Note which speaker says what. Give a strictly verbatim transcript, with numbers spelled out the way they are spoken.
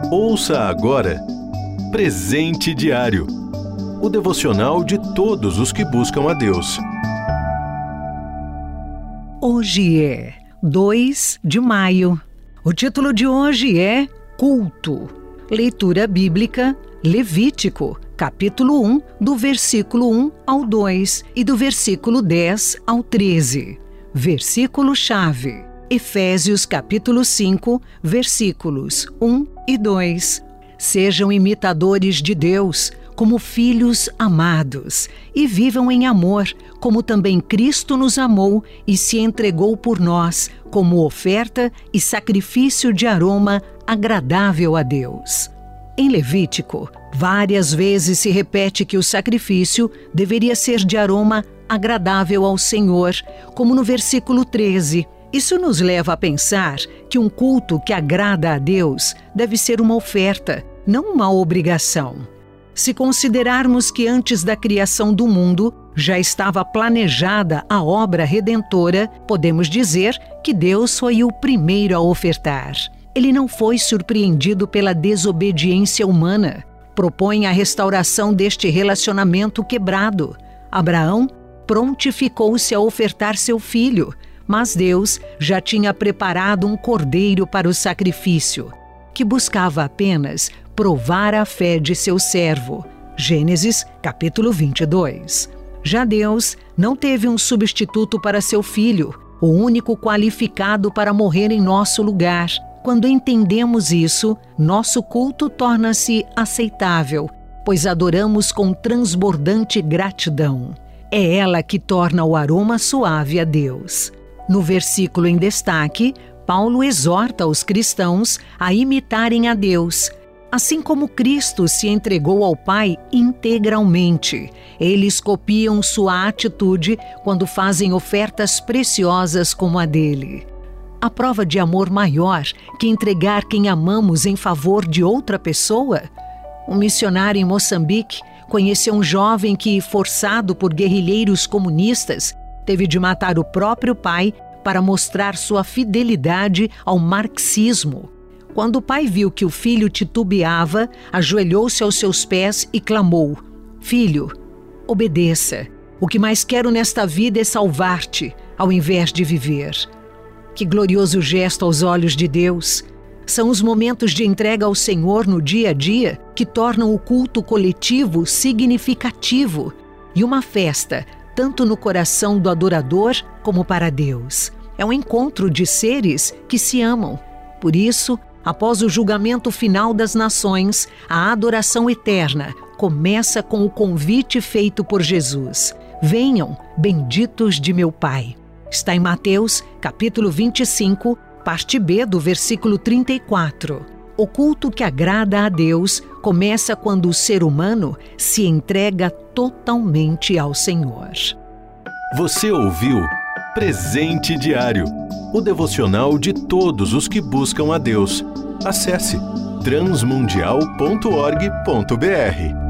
Speaker 1: Ouça agora Presente Diário, o devocional de todos os que buscam a Deus.
Speaker 2: Hoje é dois de maio. O título de hoje é Culto. Leitura bíblica, Levítico, capítulo um, do versículo um ao dois e do versículo dez ao treze. Versículo-chave, Efésios, capítulo cinco, versículos um e dois. Sejam imitadores de Deus, como filhos amados, e vivam em amor, como também Cristo nos amou e se entregou por nós, como oferta e sacrifício de aroma agradável a Deus. Em Levítico, várias vezes se repete que o sacrifício deveria ser de aroma agradável ao Senhor, como no versículo treze. Isso nos leva a pensar que um culto que agrada a Deus deve ser uma oferta, não uma obrigação. Se considerarmos que antes da criação do mundo já estava planejada a obra redentora, podemos dizer que Deus foi o primeiro a ofertar. Ele não foi surpreendido pela desobediência humana. Propõe a restauração deste relacionamento quebrado. Abraão prontificou-se a ofertar seu filho, mas Deus já tinha preparado um cordeiro para o sacrifício, que buscava apenas provar a fé de seu servo. Gênesis, capítulo vinte e dois. Já Deus não teve um substituto para seu filho, o único qualificado para morrer em nosso lugar. Quando entendemos isso, nosso culto torna-se aceitável, pois adoramos com transbordante gratidão. É ela que torna o aroma suave a Deus. No versículo em destaque, Paulo exorta os cristãos a imitarem a Deus. Assim como Cristo se entregou ao Pai integralmente, eles copiam sua atitude quando fazem ofertas preciosas como a dele. A prova de amor maior que entregar quem amamos em favor de outra pessoa? Um missionário em Moçambique conheceu um jovem que, forçado por guerrilheiros comunistas, teve de matar o próprio pai para mostrar sua fidelidade ao marxismo. Quando o pai viu que o filho titubeava, ajoelhou-se aos seus pés e clamou: "Filho, obedeça. O que mais quero nesta vida é salvar-te, ao invés de viver." Que glorioso gesto aos olhos de Deus! São os momentos de entrega ao Senhor no dia a dia que tornam o culto coletivo significativo e uma festa, tanto no coração do adorador como para Deus. É um encontro de seres que se amam. Por isso, após o julgamento final das nações, a adoração eterna começa com o convite feito por Jesus: "Venham, benditos de meu Pai." Está em Mateus, capítulo vinte e cinco, parte B do versículo trinta e quatro. O culto que agrada a Deus começa quando o ser humano se entrega totalmente ao Senhor.
Speaker 1: Você ouviu Presente Diário, o devocional de todos os que buscam a Deus. Acesse transmundial ponto org ponto br.